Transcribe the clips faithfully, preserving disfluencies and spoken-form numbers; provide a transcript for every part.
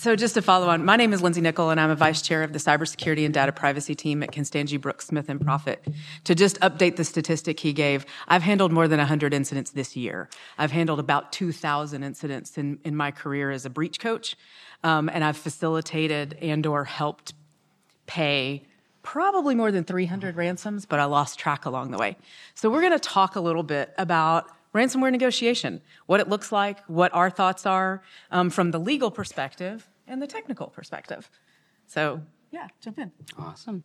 So just to follow on, my name is Lindsay Nickel, and I'm a vice chair of the cybersecurity and data privacy team at Constangy Brooks Smith and Profit. To just update the statistic he gave, I've handled more than one hundred incidents this year. I've handled about two thousand incidents in, in my career as a breach coach, um, and I've facilitated and or helped pay probably more than three hundred ransoms, but I lost track along the way. So we're going to talk a little bit about ransomware negotiation, what it looks like, what our thoughts are um, from the legal perspective and the technical perspective. So, yeah, jump in. Awesome.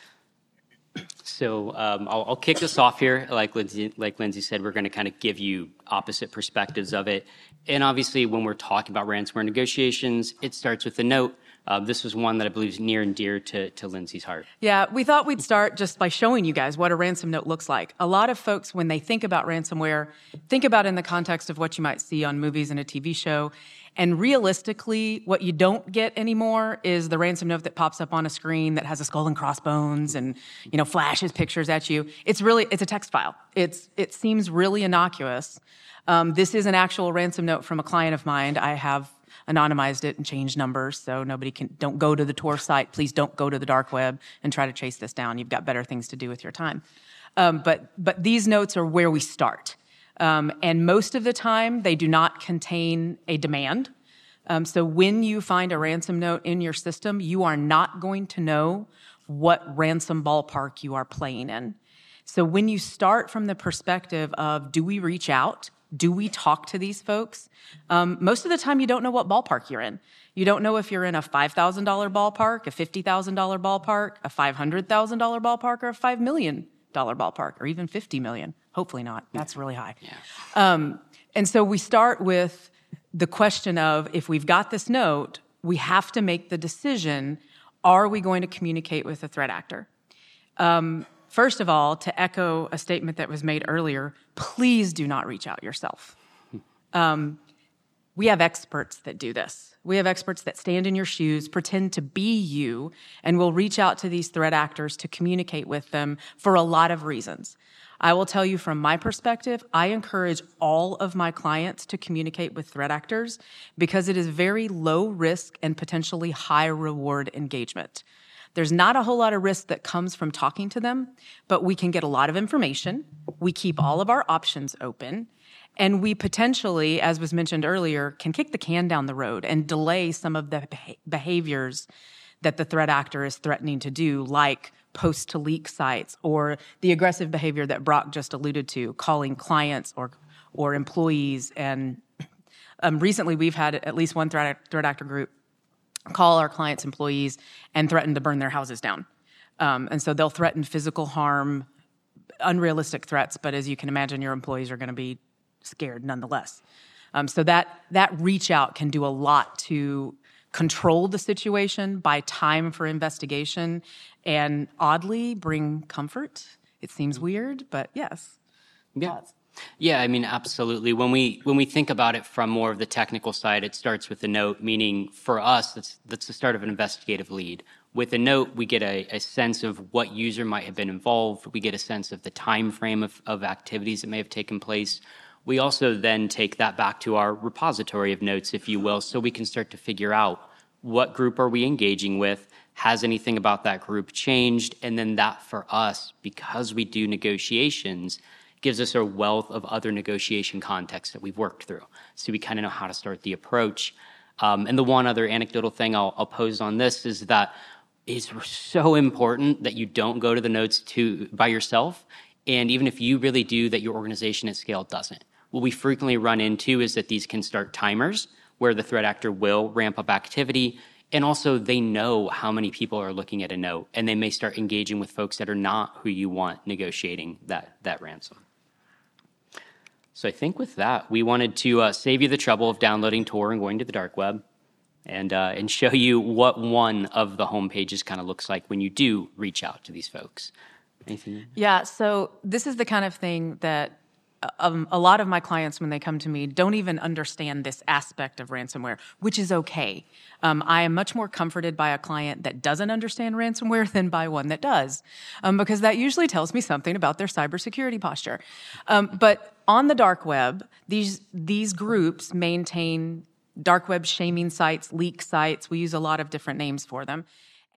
So um, I'll, I'll kick this off here. Like Lindsay, like Lindsay said, we're going to kind of give you opposite perspectives of it. And obviously, when we're talking about ransomware negotiations, it starts with a note. Uh, this was one that I believe is near and dear to, to Lindsay's heart. Yeah, we thought we'd start just by showing you guys what a ransom note looks like. A lot of folks, when they think about ransomware, think about it in the context of what you might see on movies and a T V show. And realistically, what you don't get anymore is the ransom note that pops up on a screen that has a skull and crossbones and, you know, flashes pictures at you. It's really, it's a text file. It's, it seems really innocuous. Um, this is an actual ransom note from a client of mine. I have anonymized it and changed numbers so nobody can, don't go to the Tor site. Please don't go to the dark web and try to chase this down. You've got better things to do with your time. Um, but, but these notes are where we start. Um, and most of the time, they do not contain a demand. Um, so when you find a ransom note in your system, you are not going to know what ransom ballpark you are playing in. So when you start from the perspective of, do we reach out? Do we talk to these folks? Um, most of the time, you don't know what ballpark you're in. You don't know if you're in a five thousand dollars ballpark, a fifty thousand dollars ballpark, a five hundred thousand dollars ballpark, or a five million dollars ballpark, or even fifty million dollars. Hopefully not. That's really high. Yeah. Um, and so we start with the question of, if we've got this note, we have to make the decision, are we going to communicate with the threat actor? Um, First of all, to echo a statement that was made earlier, please do not reach out yourself. Um, we have experts that do this. We have experts that stand in your shoes, pretend to be you, and will reach out to these threat actors to communicate with them for a lot of reasons. I will tell you from my perspective, I encourage all of my clients to communicate with threat actors because it is very low risk and potentially high reward engagement. There's not a whole lot of risk that comes from talking to them, but we can get a lot of information. We keep all of our options open, and we potentially, as was mentioned earlier, can kick the can down the road and delay some of the behaviors that the threat actor is threatening to do, like post-to-leak sites or the aggressive behavior that Brock just alluded to, calling clients or or employees. And um, recently, we've had at least one threat, threat actor group call our clients' employees and threaten to burn their houses down. Um, and so they'll threaten physical harm, unrealistic threats, but as you can imagine, your employees are going to be scared nonetheless. Um, so that that reach out can do a lot to control the situation, buy time for investigation, and oddly bring comfort. It seems weird, but yes. Yeah. Thoughts? Yeah, I mean, absolutely. When we when we think about it from more of the technical side, it starts with a note, meaning for us, that's that's the start of an investigative lead. With a note, we get a, a sense of what user might have been involved. We get a sense of the time frame of, of activities that may have taken place. We also then take that back to our repository of notes, if you will, so we can start to figure out what group are we engaging with, has anything about that group changed, and then that for us, because we do negotiations, gives us a wealth of other negotiation contexts that we've worked through. So we kind of know how to start the approach. Um, and the one other anecdotal thing I'll, I'll pose on this is that it's so important that you don't go to the notes to by yourself. And even if you really do, that your organization at scale doesn't. What we frequently run into is that these can start timers where the threat actor will ramp up activity. And also they know how many people are looking at a note, and they may start engaging with folks that are not who you want negotiating that, that ransom. So I think with that, we wanted to uh, save you the trouble of downloading Tor and going to the dark web and uh, and show you what one of the home pages kind of looks like when you do reach out to these folks. Anything? Yeah, so this is the kind of thing that um, a lot of my clients, when they come to me, don't even understand this aspect of ransomware, which is okay. Um, I am much more comforted by a client that doesn't understand ransomware than by one that does, um, because that usually tells me something about their cybersecurity posture. Um, but on the dark web, these these groups maintain dark web shaming sites, leak sites. We use a lot of different names for them.